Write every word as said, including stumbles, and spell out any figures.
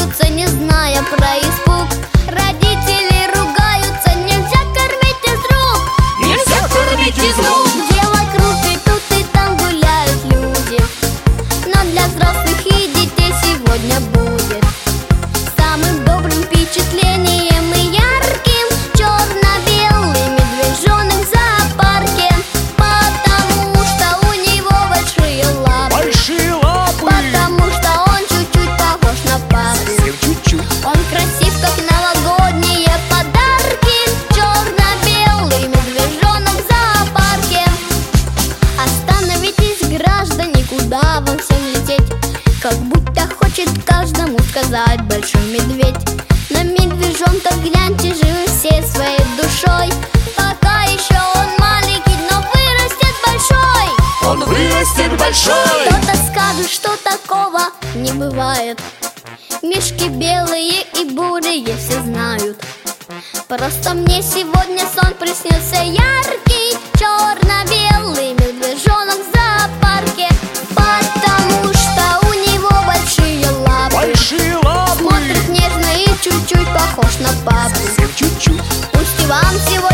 смеются, не зная про испуг. Родители ругаются, нельзя кормить из рук. Нельзя кормить из рук. Где вокруг и тут и там гуляют люди, но для взрослых и детей сегодня будет самым добрым впечатлением и ярким черно-белый медвежонок в зоопарке. Потому что у него большие лапы. Большие лапы. Потому что он чуть-чуть похож на папу. Совсем чуть-чуть. Он красив, как новогодние подарки. Черно-белый медвежонок в зоопарке. Остановитесь, граждане, куда вам всем лететь? Как будто хочет каждому сказать большой медведь. На медвежонка гляньте же вы всей своей душой. Пока еще он маленький, но вырастет большой. Он вырастет большой. Кто-то скажет, что такого не бывает. Мишки белые и бурые все знают. Просто мне сегодня сон приснился яркий черно-белый медвежонок в зоопарке. Потому что у него большие лапы. Большие лапы. Смотрит нежно и чуть-чуть похож на папу. Совсем чуть-чуть. Пусть и вам сегодня